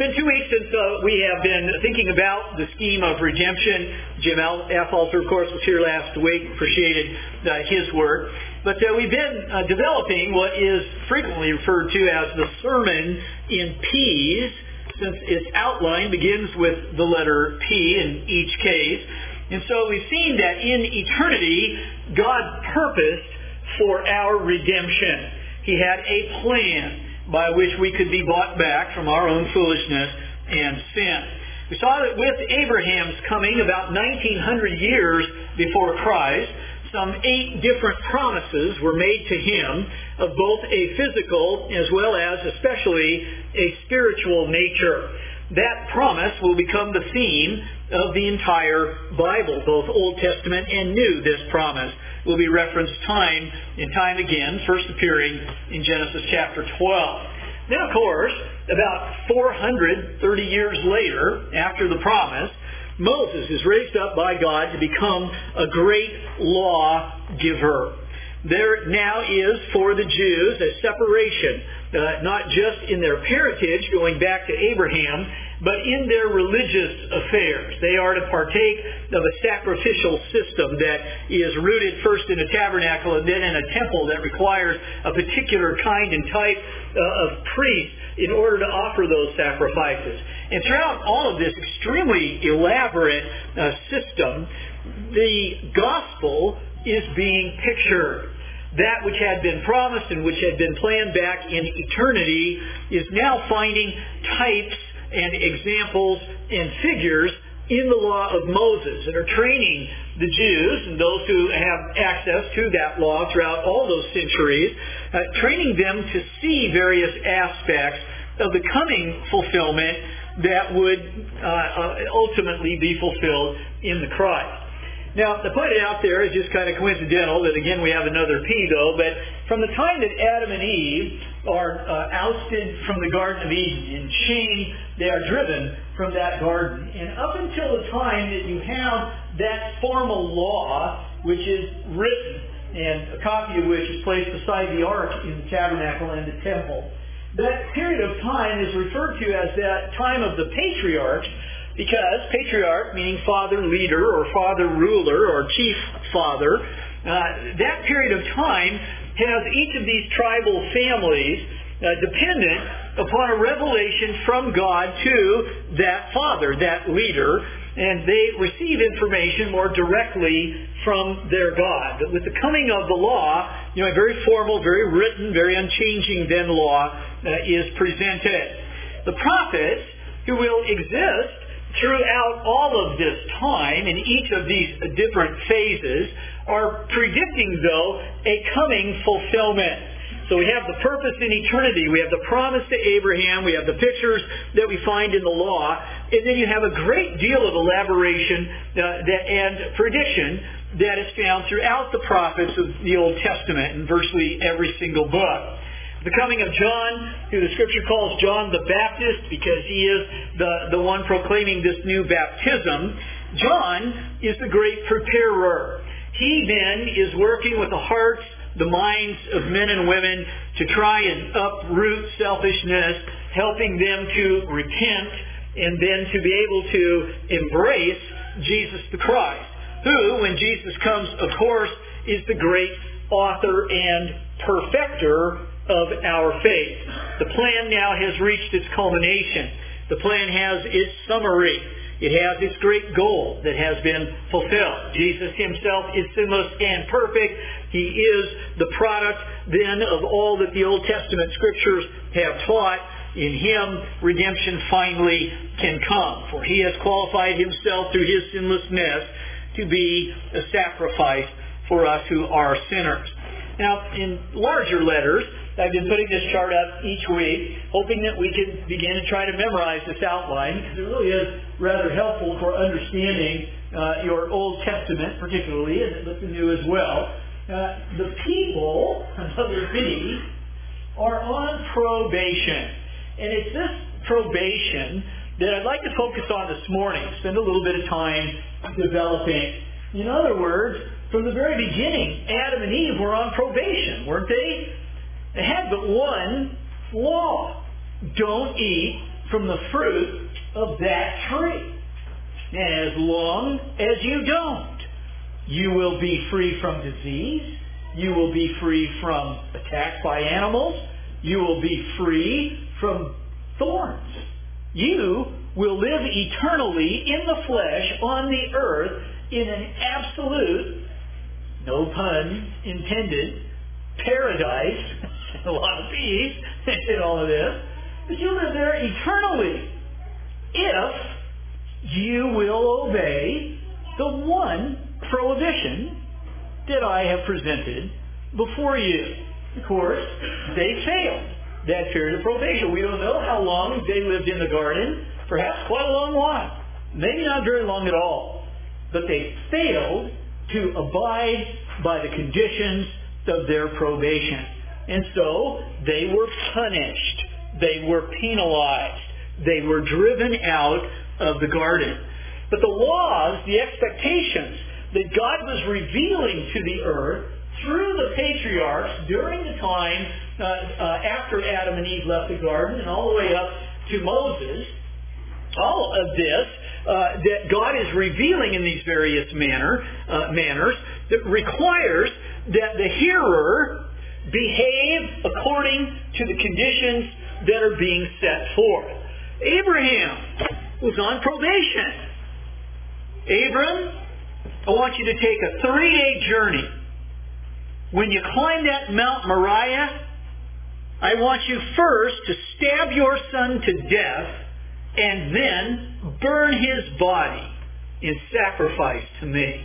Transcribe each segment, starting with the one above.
been 2 weeks since we have been thinking about the scheme of redemption. Jim Affolter, of course, was here last week. Appreciated his work. But we've been developing what is frequently referred to as the sermon in P's, since its outline begins with the letter P in each case. And so we've seen that in eternity, God purposed for our redemption. He had a plan by which we could be bought back from our own foolishness and sin. We saw that with Abraham's coming about 1900 years before Christ, some 8 different promises were made to him of both a physical as well as especially a spiritual nature. That promise will become the theme of the entire Bible, both Old Testament and New. This promise will be referenced time and time again, first appearing in Genesis chapter 12. Then, of course, about 430 years later, after the promise, Moses is raised up by God to become a great lawgiver. There now is for the Jews a separation, not just in their parentage going back to Abraham, but in their religious affairs. They are to partake of a sacrificial system that is rooted first in a tabernacle and then in a temple that requires a particular kind and type of priest in order to offer those sacrifices. And throughout all of this extremely elaborate system, the gospel is being pictured. That which had been promised and which had been planned back in eternity is now finding types and examples and figures in the law of Moses and are training the Jews and those who have access to that law throughout all those centuries, training them to see various aspects of the coming fulfillment that would ultimately be fulfilled in the Christ. Now, I pointed out there is just kind of coincidental that, again, we have another P, though, but from the time that Adam and Eve are ousted from the Garden of Eden, in chains, they are driven from that garden. And up until the time that you have that formal law, which is written, and a copy of which is placed beside the ark in the tabernacle and the temple, that period of time is referred to as that time of the patriarchs, because patriarch, meaning father leader or father ruler or chief father, that period of time has each of these tribal families dependent upon a revelation from God to that father, that leader, and they receive information more directly from their God. But with the coming of the law, a very formal, very written, very unchanging then law is presented. The prophets who will exist throughout all of this time, in each of these different phases, are predicting, though, a coming fulfillment. So we have the purpose in eternity. We have the promise to Abraham. We have the pictures that we find in the law. And then you have a great deal of elaboration and prediction that is found throughout the prophets of the Old Testament in virtually every single book. The coming of John, who the Scripture calls John the Baptist because he is the one proclaiming this new baptism. John is the great preparer. He then is working with the hearts, the minds of men and women to try and uproot selfishness, helping them to repent and then to be able to embrace Jesus the Christ, who, when Jesus comes, of course, is the great author and perfecter of our faith. The plan now has reached its culmination. The plan has its summary. It has its great goal that has been fulfilled. Jesus himself is sinless and perfect. He is the product then of all that the Old Testament Scriptures have taught. In him, redemption finally can come. For he has qualified himself through his sinlessness to be a sacrifice for us who are sinners. Now, in larger letters, I've been putting this chart up each week, hoping that we can begin to try to memorize this outline, because it really is rather helpful for understanding your Old Testament, particularly, and the New as well. The people, another B, are on probation. And it's this probation that I'd like to focus on this morning, spend a little bit of time developing. In other words, from the very beginning, Adam and Eve were on probation, weren't they? They had but one law. Don't eat from the fruit of that tree. And as long as you don't, you will be free from disease. You will be free from attack by animals. You will be free from thorns. You will live eternally in the flesh on the earth in an absolute, no pun intended, paradise. A lot of peace in all of this. But you live there eternally if you will obey the one prohibition that I have presented before you. Of course, they failed that period of probation. We don't know how long they lived in the garden. Perhaps quite a long while. Maybe not very long at all. But they failed to abide by the conditions of their probation. And so they were punished. They were penalized. They were driven out of the garden. But the laws, the expectations that God was revealing to the earth through the patriarchs during the time after Adam and Eve left the garden and all the way up to Moses, all of this that God is revealing in these various manners that requires that the hearer behave according to the conditions that are being set forth. Abraham was on probation. Abram, I want you to take a 30-day journey. When you climb that Mount Moriah, I want you first to stab your son to death and then burn his body in sacrifice to me.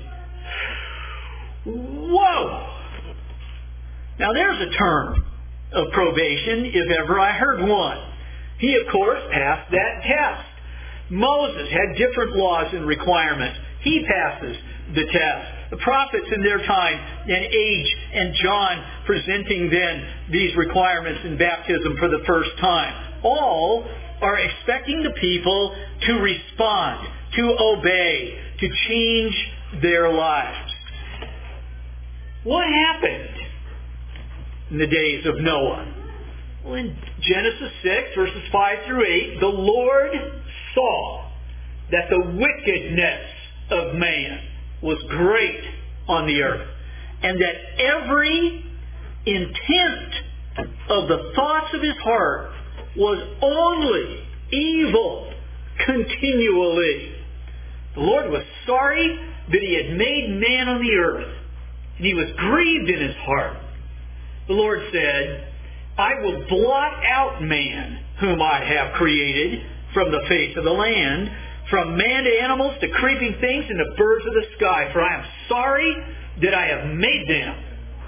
Whoa! Now there's a term of probation, if ever I heard one. He, of course, passed that test. Moses had different laws and requirements. He passes the test. The prophets in their time and age, and John presenting then these requirements in baptism for the first time, all are expecting the people to respond, to obey, to change their lives. What happened in the days of Noah? Well, in Genesis 6, verses 5 through 8, the Lord saw that the wickedness of man was great on the earth, and that every intent of the thoughts of his heart was only evil continually. The Lord was sorry that he had made man on the earth, and he was grieved in his heart. The Lord said, I will blot out man whom I have created from the face of the land, from man to animals to creeping things and to birds of the sky, for I am sorry that I have made them.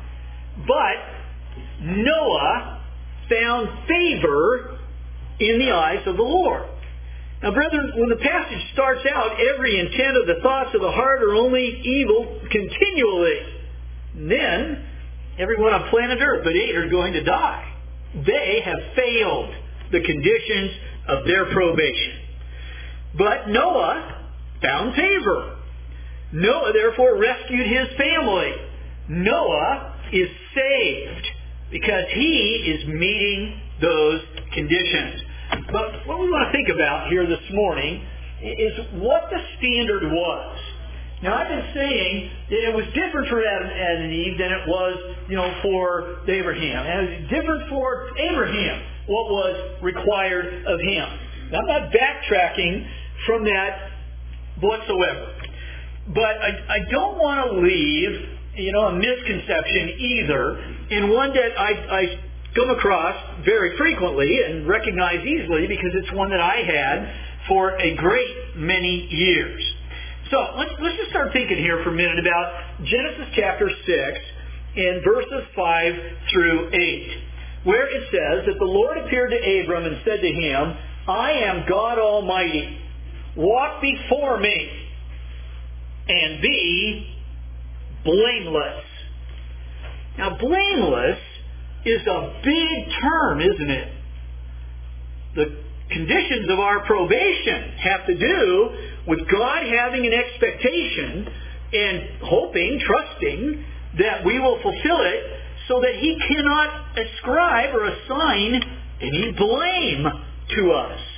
But Noah found favor in the eyes of the Lord. Now, brethren, when the passage starts out, every intent of the thoughts of the heart are only evil continually. And then, everyone on planet Earth but 8 are going to die. They have failed the conditions of their probation. But Noah found favor. Noah, therefore, rescued his family. Noah is saved because he is meeting those conditions. But what we want to think about here this morning is what the standard was. Now, I've been saying that it was different for Adam and Eve than it was, for Abraham. And it was different for Abraham, what was required of him. Now, I'm not backtracking from that whatsoever. But I don't want to leave, a misconception either, and one that I come across very frequently and recognize easily because it's one that I had for a great many years. So let's just start thinking here for a minute about Genesis chapter 6 and verses 5 through 8, where it says that the Lord appeared to Abram and said to him, I am God Almighty. Walk before me and be blameless. Now, blameless is a big term, isn't it? The conditions of our probation have to do with God having an expectation and hoping, trusting that we will fulfill it so that he cannot ascribe or assign any blame to us.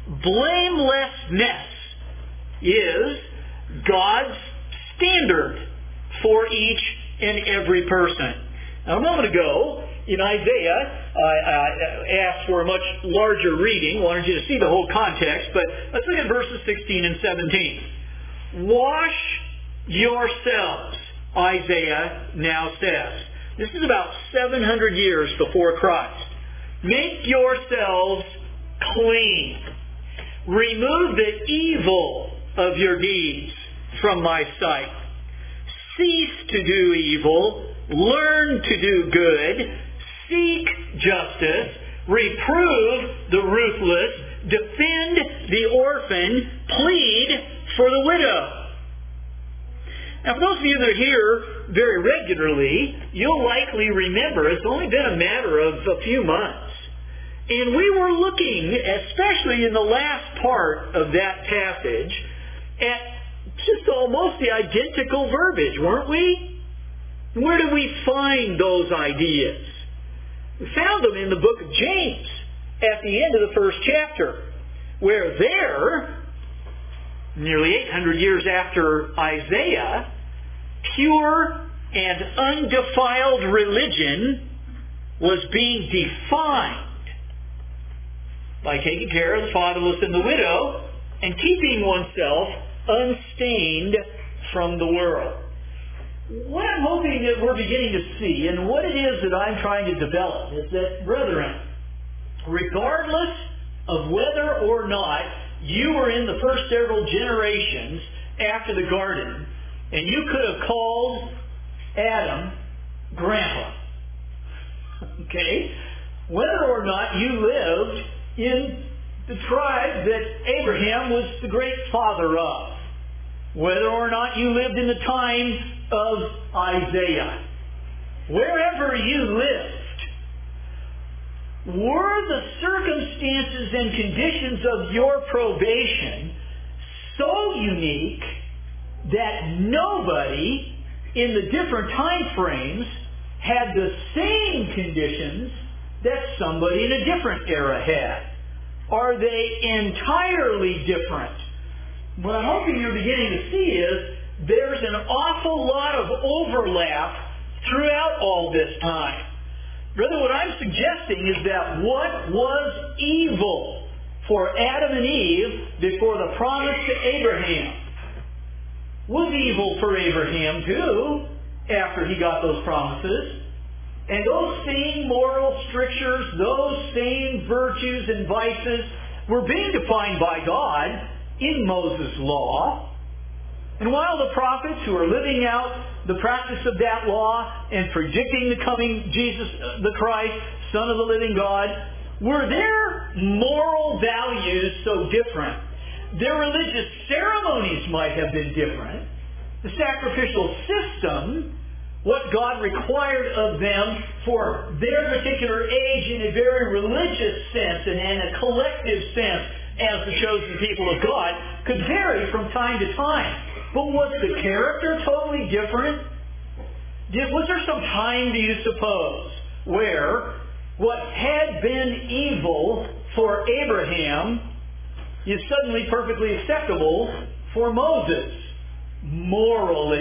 blamelessness is God's standard for each and every person. Now, a moment ago, in Isaiah, I asked for a much larger reading. Wanted you to see the whole context, but let's look at verses 16 and 17. Wash yourselves, Isaiah now says. This is about 700 years before Christ. Make yourselves clean. Remove the evil of your deeds from my sight. Cease to do evil. Learn to do good. Seek justice. Reprove the ruthless. Defend the orphan. Plead for the widow. Now, for those of you that are here very regularly, you'll likely remember it's only been a matter of a few months. And we were looking, especially in the last part of that passage, at just almost the identical verbiage, weren't we? Where did we find those ideas? We found them in the book of James at the end of the first chapter, where there, nearly 800 years after Isaiah, pure and undefiled religion was being defined by taking care of the fatherless and the widow and keeping oneself unstained from the world. What I'm hoping that we're beginning to see, and what it is that I'm trying to develop, is that, brethren, regardless of whether or not you were in the first several generations after the garden, and you could have called Adam Grandpa, okay? Whether or not you lived in the tribe that Abraham was the great father of, whether or not you lived in the time of Isaiah, wherever you lived, were the circumstances and conditions of your probation so unique that nobody in the different time frames had the same conditions that somebody in a different era had? Are they entirely different? What I'm hoping you're beginning to see is there's an awful lot of overlap throughout all this time. Brother, what I'm suggesting is that what was evil for Adam and Eve before the promise to Abraham was evil for Abraham too after he got those promises. And those same moral strictures, those same virtues and vices were being defined by God in Moses' law. And while the prophets who are living out the practice of that law and predicting the coming Jesus the Christ, Son of the living God, were their moral values so different? Their religious ceremonies might have been different. The sacrificial system, what God required of them for their particular age in a very religious sense and in a collective sense as the chosen people of God, could vary from time to time. But was the character totally different? Was there some time, do you suppose, where what had been evil for Abraham is suddenly perfectly acceptable for Moses, morally?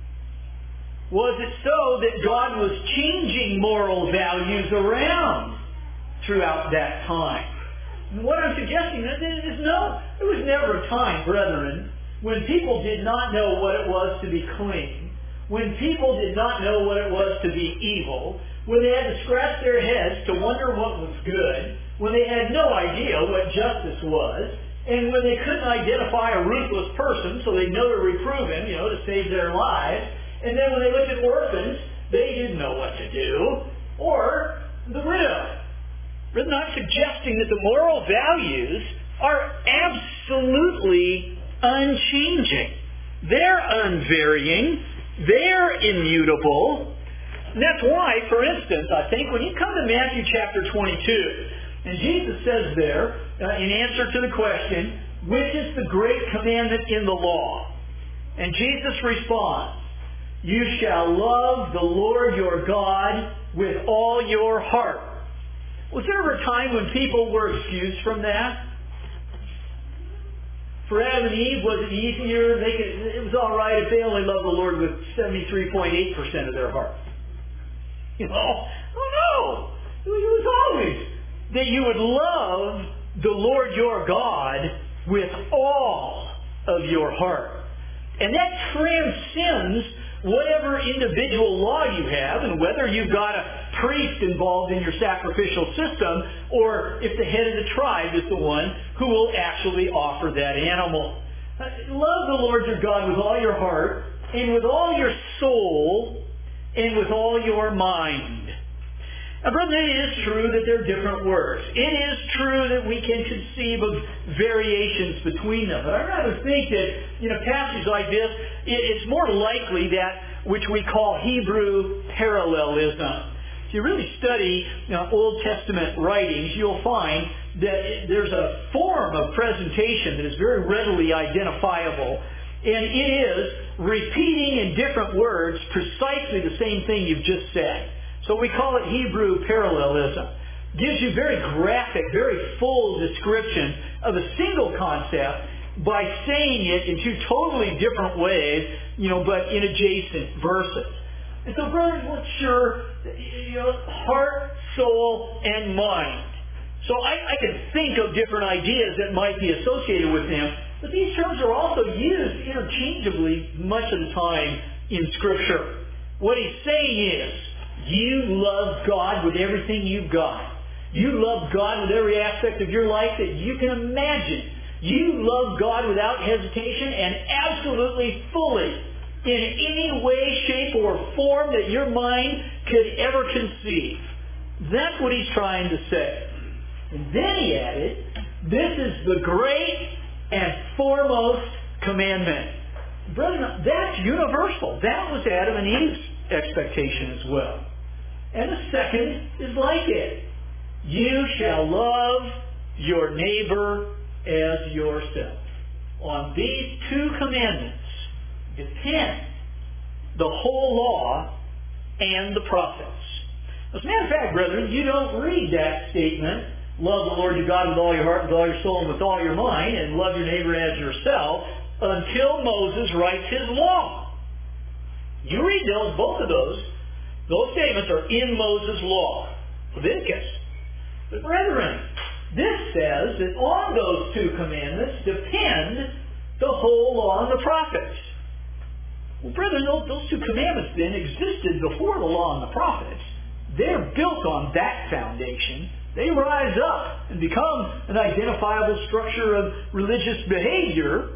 Was it so that God was changing moral values around throughout that time? And what I'm suggesting is no, there was never a time, brethren, when people did not know what it was to be clean, when people did not know what it was to be evil, when they had to scratch their heads to wonder what was good, when they had no idea what justice was, and when they couldn't identify a ruthless person so they'd know to reprove him, to save their lives, and then when they looked at orphans, they didn't know what to do, or the widow. We're not suggesting that the moral values are absolutely unchanging. They're unvarying. They're immutable. And that's why, for instance, I think when you come to Matthew chapter 22, and Jesus says there, in answer to the question, which is the great commandment in the law? And Jesus responds, you shall love the Lord your God with all your heart. Was there ever a time when people were excused from that? For Adam and Eve, was it easier? It was all right if they only loved the Lord with 73.8% of their heart. You know? Oh no! It was always that you would love the Lord your God with all of your heart. And that transcends whatever individual law you have, and whether you've got a priest involved in your sacrificial system, or if the head of the tribe is the one who will actually offer that animal. Love the Lord your God with all your heart, and with all your soul, and with all your mind. Now, brother, it is true that there are different words. It is true that we can conceive of variations between them. But I rather think that in a passage like this, it's more likely that which we call Hebrew parallelism. If you really study Old Testament writings, you'll find that there's a form of presentation that is very readily identifiable. And it is repeating in different words precisely the same thing you've just said. So we call it Hebrew parallelism. Gives you very graphic, very full description of a single concept by saying it in two totally different ways, but in adjacent verses. And so, brothers, let's sure, heart, soul, and mind. So I can think of different ideas that might be associated with them, but these terms are also used interchangeably much of the time in Scripture. What he's saying is, you love God with everything you've got. You love God with every aspect of your life that you can imagine. You love God without hesitation and absolutely fully in any way, shape, or form that your mind could ever conceive. That's what he's trying to say. And then he added, this is the great and foremost commandment. Brethren, that's universal. That was Adam and Eve's expectation as well. And the second is like it. You shall love your neighbor as yourself. On these two commandments depend the whole law and the prophets. As a matter of fact, brethren, you don't read that statement, love the Lord your God with all your heart, with all your soul, and with all your mind, and love your neighbor as yourself, until Moses writes his law. You read both of those statements are in Moses' law, Leviticus. But brethren, this says that on those two commandments depend the whole law and the prophets. Well, brethren, those two commandments then existed before the law and the prophets. They're built on that foundation. They rise up and become an identifiable structure of religious behavior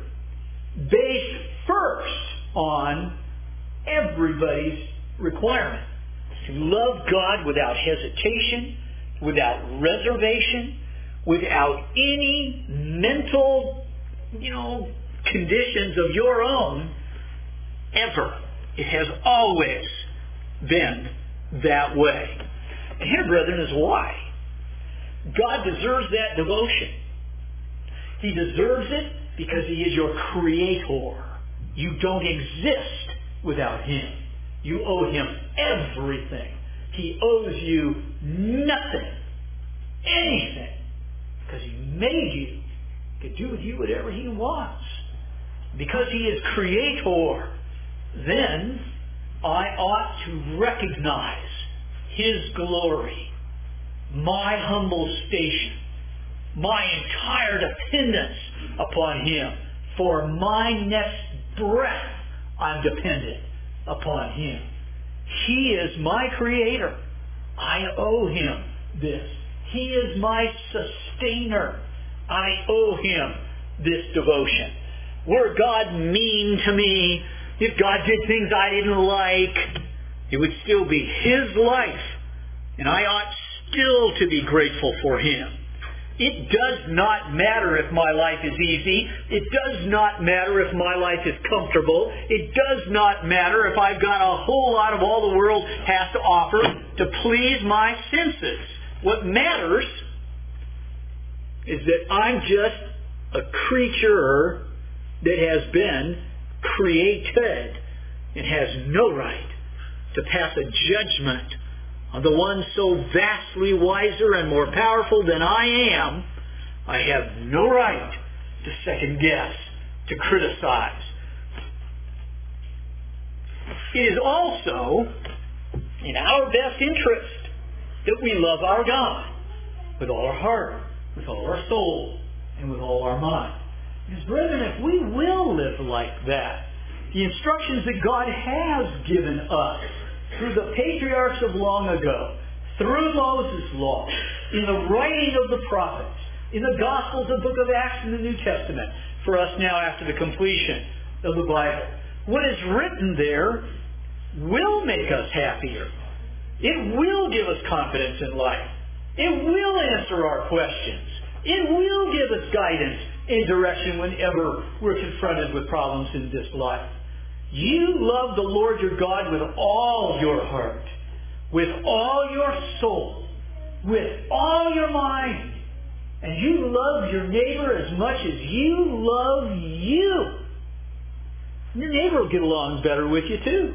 based first on everybody's requirement to love God without hesitation, without reservation, without any mental, conditions of your own, ever. It has always been that way. And here, brethren, is why. God deserves that devotion. He deserves it because He is your Creator. You don't exist without Him. You owe Him everything. He owes you nothing, anything, because He made you. He can do with you whatever He wants. Because He is Creator, then I ought to recognize His glory, my humble station, my entire dependence upon Him. For my next breath, I'm dependent upon Him. He is my Creator. I owe Him this. He is my sustainer. I owe Him this devotion. Were God mean to me, if God did things I didn't like, it would still be His life, and I ought still to be grateful for Him. It does not matter if my life is easy. It does not matter if my life is comfortable. It does not matter if I've got a whole lot of all the world has to offer to please my senses. What matters is that I'm just a creature that has been created and has no right to pass a judgment on the one so vastly wiser and more powerful than I am. I have no right to second guess, to criticize. It is also in our best interest that we love our God with all our heart, with all our soul, and with all our mind. Because, brethren, if we will live like that, the instructions that God has given us through the patriarchs of long ago, through Moses' law, in the writing of the prophets, in the Gospels, the book of Acts, and the New Testament, for us now after the completion of the Bible, what is written there will make us happier. It will give us confidence in life. It will answer our questions. It will give us guidance and direction whenever we're confronted with problems in this life. You love the Lord your God with all your heart, with all your soul, with all your mind, and you love your neighbor as much as you love you. Your neighbor will get along better with you too.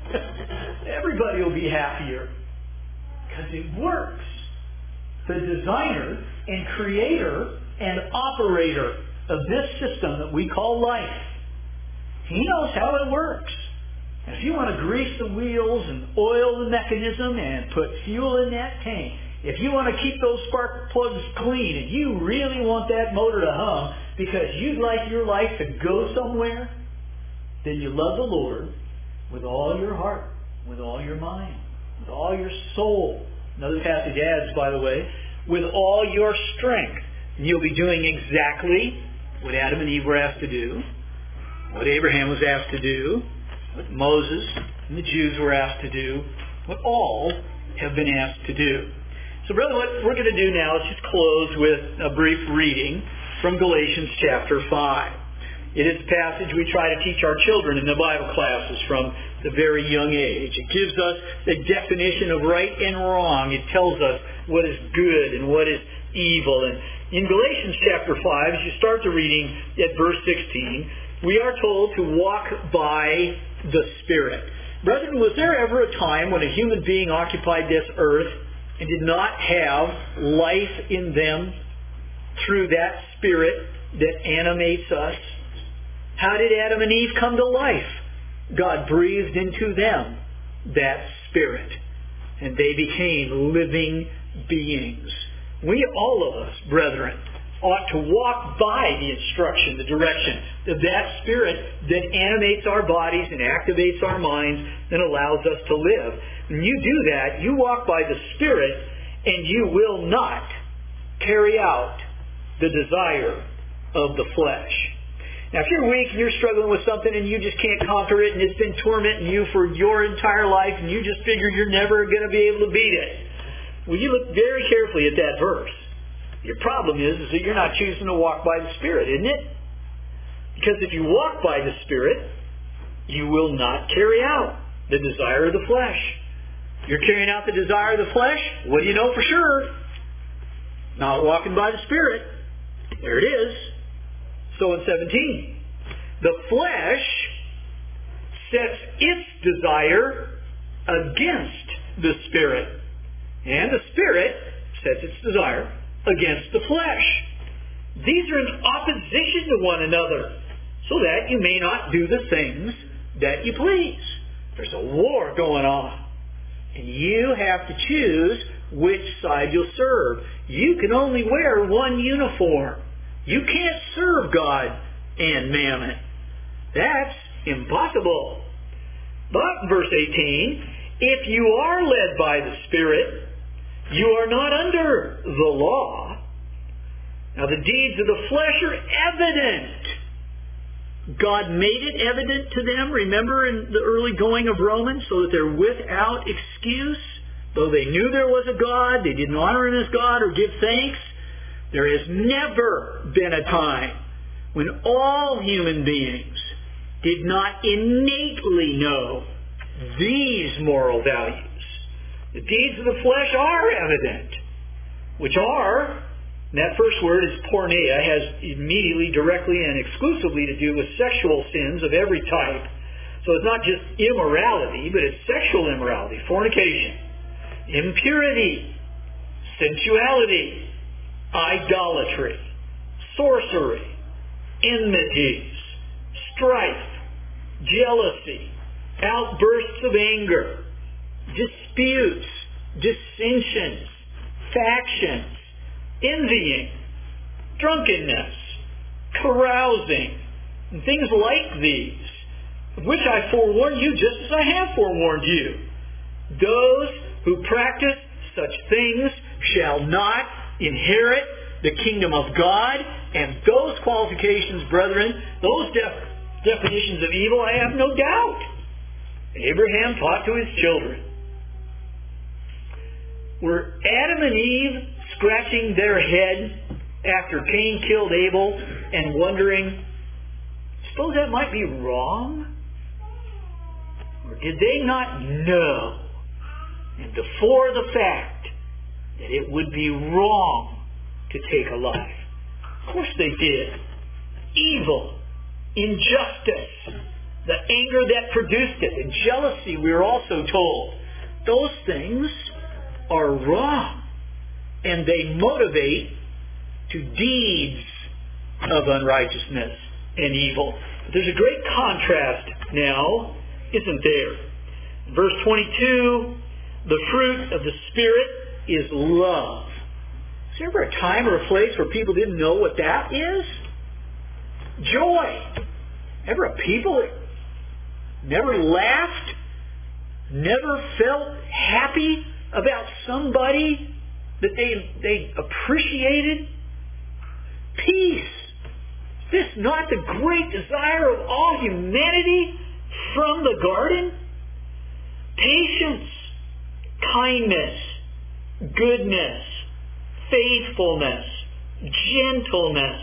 Everybody will be happier because it works. The designer and creator and operator of this system that we call life, he knows how it works. And if you want to grease the wheels and oil the mechanism and put fuel in that tank, if you want to keep those spark plugs clean and you really want that motor to hum because you'd like your life to go somewhere, then you love the Lord with all your heart, with all your mind, with all your soul. Another passage adds, by the way, with all your strength. And you'll be doing exactly what Adam and Eve were asked to do, what Abraham was asked to do, what Moses and the Jews were asked to do, what all have been asked to do. So, brother, what we're going to do now is just close with a brief reading from Galatians chapter 5. It is a passage we try to teach our children in the Bible classes from the very young age. It gives us the definition of right and wrong. It tells us what is good and what is evil. And in Galatians chapter 5, as you start the reading at verse 16, we are told to walk by the Spirit. Brethren, was there ever a time when a human being occupied this earth and did not have life in them through that Spirit that animates us? How did Adam and Eve come to life? God breathed into them that Spirit, and they became living beings. We, all of us, brethren, ought to walk by the instruction, the direction of that Spirit that animates our bodies and activates our minds and allows us to live. When you do that, you walk by the Spirit, and you will not carry out the desire of the flesh. Now, if you're weak and you're struggling with something and you just can't conquer it and it's been tormenting you for your entire life and you just figure you're never going to be able to beat it, well, you look very carefully at that verse. Your problem is that you're not choosing to walk by the Spirit, isn't it? Because if you walk by the Spirit, you will not carry out the desire of the flesh. You're carrying out the desire of the flesh, what do you know for sure? Not walking by the Spirit. There it is. So in 17, the flesh sets its desire against the Spirit, and the Spirit sets its desire against the flesh. These are in opposition to one another, so that you may not do the things that you please. There's a war going on, and you have to choose which side you'll serve. You can only wear one uniform. You can't serve God and mammon. That's impossible. But, verse 18, if you are led by the Spirit, you are not under the law. Now, the deeds of the flesh are evident. God made it evident to them, remember, in the early going of Romans, so that they're without excuse. Though they knew there was a God, they didn't honor Him as God or give thanks. There has never been a time when all human beings did not innately know these moral values. The deeds of the flesh are evident, which are, and that first word is porneia, has immediately, directly, and exclusively to do with sexual sins of every type. So it's not just immorality, but it's sexual immorality, fornication, impurity, sensuality, idolatry, sorcery, enmities, strife, jealousy, outbursts of anger, disputes, dissensions, factions, envying, drunkenness, carousing, and things like these, of which I forewarn you just as I have forewarned you. Those who practice such things shall not inherit the kingdom of God. And those qualifications, brethren, those definitions of evil, I have no doubt Abraham taught to his children. Were Adam and Eve scratching their head after Cain killed Abel and wondering, suppose that might be wrong? Or did they not know, and before the fact, that it would be wrong to take a life? Of course they did. Evil, injustice, the anger that produced it, and jealousy, we are also told. Those things are wrong, and they motivate to deeds of unrighteousness and evil. But there's a great contrast now, isn't there? Verse 22, the fruit of the Spirit is love. Is there ever a time or a place where people didn't know what that is? Joy. Ever a people that never laughed, never felt happy about somebody that they appreciated? Peace. Is this not the great desire of all humanity from the garden? Patience, kindness, goodness, faithfulness, gentleness,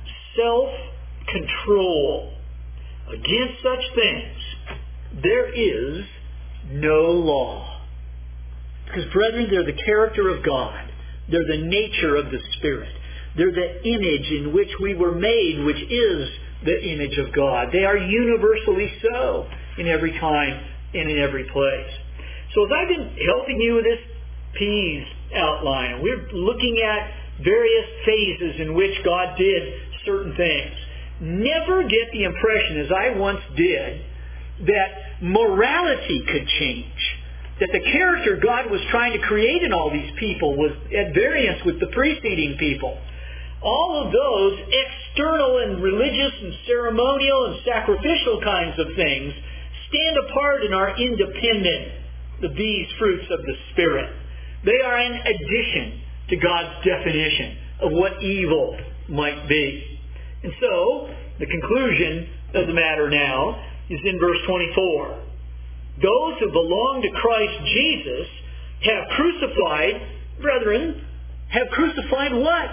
self-control. Against such things there is no law. Because, brethren, they're the character of God. They're the nature of the Spirit. They're the image in which we were made, which is the image of God. They are universally so in every time and in every place. So as I've been helping you with this P's outline, we're looking at various phases in which God did certain things. Never get the impression, as I once did, that morality could change. That the character God was trying to create in all these people was at variance with the preceding people. All of those external and religious and ceremonial and sacrificial kinds of things stand apart and are independent of these fruits of the Spirit. They are an addition to God's definition of what evil might be. And so, the conclusion of the matter now is in verse 24. Those who belong to Christ Jesus have crucified, brethren, have crucified what?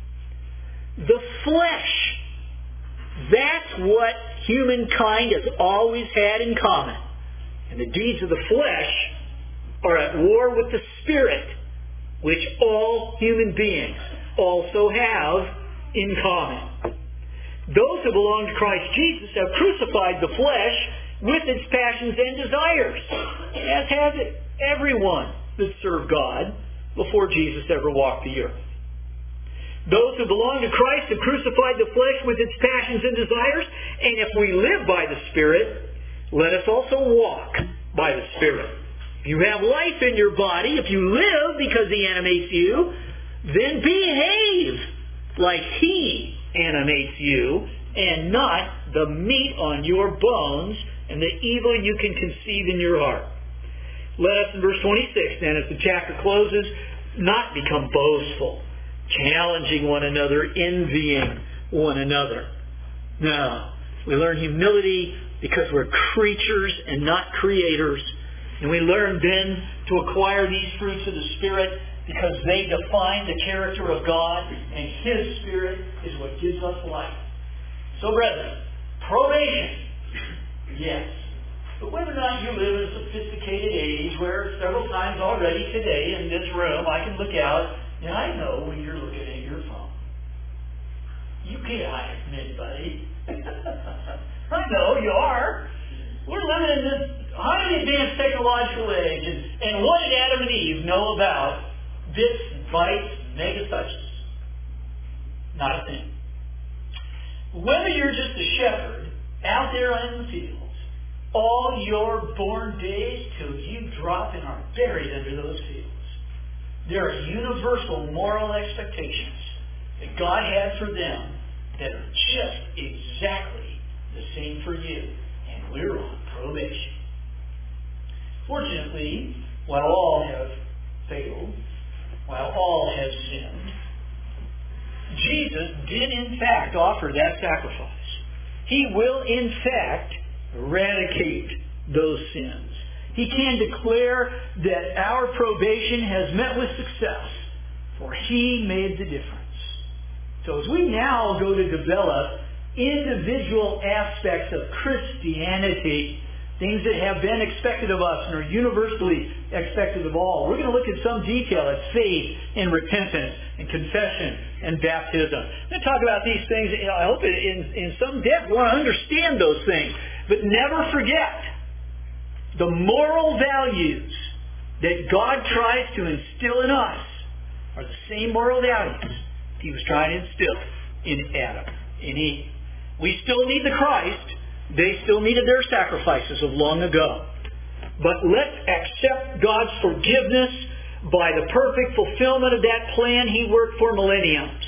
The flesh. That's what humankind has always had in common. And the deeds of the flesh are at war with the Spirit, which all human beings also have in common. Those who belong to Christ Jesus have crucified the flesh with its passions and desires, as has everyone that served God before Jesus ever walked the earth. Those who belong to Christ have crucified the flesh with its passions and desires, and if we live by the Spirit, let us also walk by the Spirit. If you have life in your body, if you live because He animates you, then behave like He animates you, and not the meat on your bones and the evil you can conceive in your heart. Let us, in verse 26, then, as the chapter closes, not become boastful, challenging one another, envying one another. No. We learn humility because we're creatures and not creators. And we learn then to acquire these fruits of the Spirit because they define the character of God, and His Spirit is what gives us life. So, brethren, probation, yes. But whether or not you live in a sophisticated age where several times already today in this room I can look out and I know when you're looking at your phone. You can't hide from anybody. I know you are. We're living in this highly advanced technological age, and what did Adam and Eve know about bits, bytes, megatouches? Not a thing. whether you're just a shepherd out there in the fields, all your born days till you drop and are buried under those fields, there are universal moral expectations that God had for them that are just exactly the same for you. And we're on probation. Fortunately, while all have failed, while all have sinned, Jesus did in fact offer that sacrifice. He will in fact eradicate those sins. He can declare that our probation has met with success, for He made the difference. So as we now go to develop individual aspects of Christianity, things that have been expected of us and are universally expected of all, we're going to look at some detail at faith and repentance and confession and baptism. I'm going to talk about these things, I hope in some depth. We want to understand those things. But never forget, the moral values that God tries to instill in us are the same moral values He was trying to instill in Adam and Eve. We still need the Christ. They still needed their sacrifices of long ago. But let's accept God's forgiveness by the perfect fulfillment of that plan He worked for millenniums,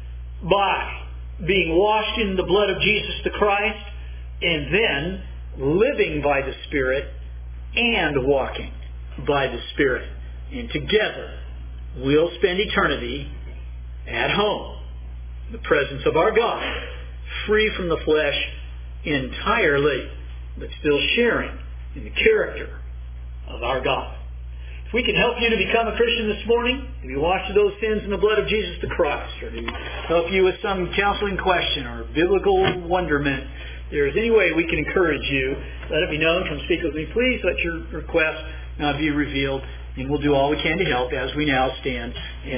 by being washed in the blood of Jesus the Christ, and then living by the Spirit and walking by the Spirit. And together we'll spend eternity at home in the presence of our God, free from the flesh entirely, but still sharing in the character of our God. If we can help you to become a Christian this morning, to be washed of those sins in the blood of Jesus the Christ, or to help you with some counseling question or biblical wonderment, if there's any way we can encourage you, let it be known. Come speak with me. Please let your request be revealed, and we'll do all we can to help as we now stand.